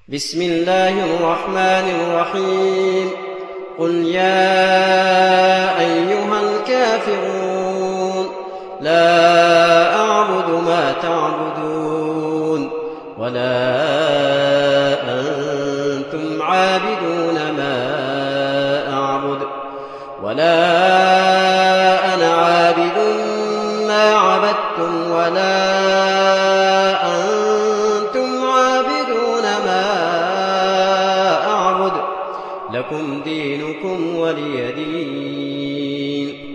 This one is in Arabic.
بسم الله الرحمن الرحيم قل يا أيها الكافرون لا أعبد ما تعبدون ولا أنتم عابدون ما أعبد ولا أنا عابد ما عبدتم ولا أنتم عابدون ما أعبد لكم دينكم ولي دين.